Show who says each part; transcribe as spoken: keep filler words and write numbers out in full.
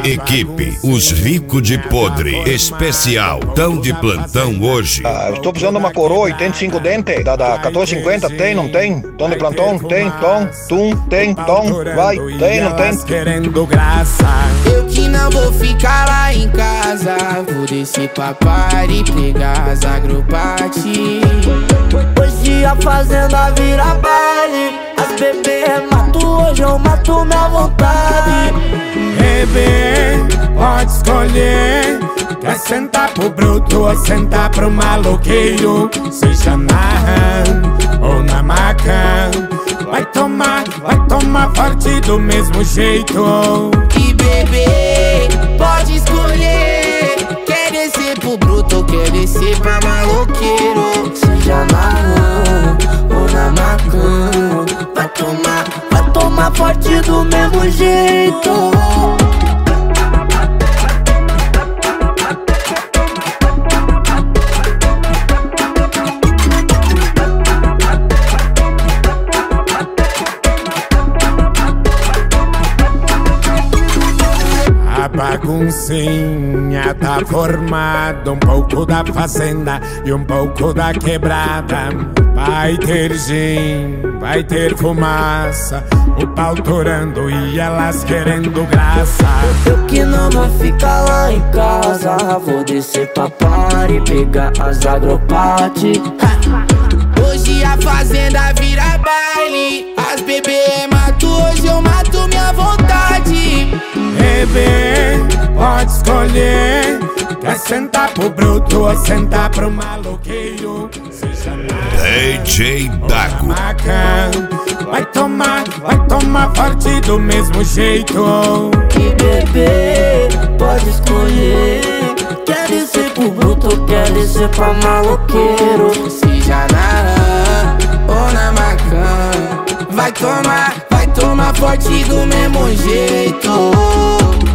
Speaker 1: Equipe, os ricos de podre, especial, tão de plantão hoje.
Speaker 2: Ah, eu estou precisando de uma coroa oitenta e cinco dente, da, da quatorze cinquenta, tem, não tem? Tom de plantão, tem, tom, tum, tem, tom, vai, tem, não tem?
Speaker 3: Querendo graça.
Speaker 4: Eu que não vou ficar lá em casa, vou descer pra party, pegar as agropate.
Speaker 5: Hoje a fazenda vira baile, as bebê mato, hoje eu mato minha vontade.
Speaker 3: Bebê, pode escolher, quer sentar pro bruto ou sentar pro maloqueiro. Seja na rã ou na maca, vai tomar, vai tomar forte do mesmo jeito.
Speaker 4: E bebê, pode escolher, quer descer pro bruto ou quer descer pra maloqueiro.
Speaker 5: Seja na rua ou na maca, vai tomar, vai tomar forte do mesmo jeito.
Speaker 3: A baguncinha tá formada, um pouco da fazenda e um pouco da quebrada. Vai ter gin, vai ter fumaça, o pau torando e elas querendo graça.
Speaker 5: Eu que não vou ficar lá em casa, vou descer pra party, pegar as agropate.
Speaker 4: Hoje a fazenda vira baile, as bebê mato, hoje eu mato minha vontade.
Speaker 3: Bebê, pode escolher, quer sentar pro bruto ou sentar pro maloqueiro. Seja na
Speaker 1: D J Dago.
Speaker 3: maca, vai tomar, vai tomar forte do mesmo jeito.
Speaker 5: Que bebê, pode escolher, quer descer pro bruto, quer descer pra maloqueiro.
Speaker 4: Seja na rã ou na maca, vai tomar, vai tomar forte do mesmo jeito.